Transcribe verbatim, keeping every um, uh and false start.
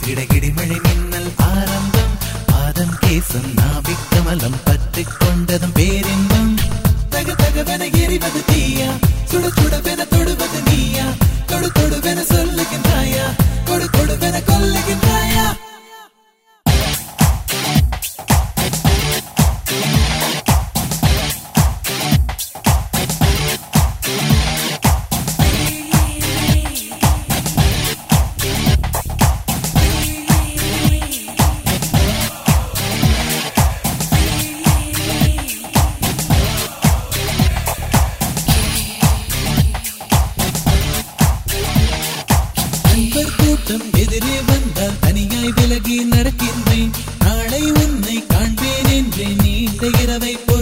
இடையிடி மழை மின்னல் ஆரம்பம் பாதம் கேசம் நாபிக் கமலம் பற்றிக் கொண்டதும் பேரின்பம் தக தகவென எரிவது தீயா சுட சுடவென தொடுவது நீயா தொடு தொடுவென சொல்லுகின்றாயா கொடு கொடுவென கொல்லுகின்றாயா எதிரே வந்தால் தனியாய் விலகி நடக்கின்றேன் நாளை உன்னை காண்பேன் என்றேன் நீண்ட இரவை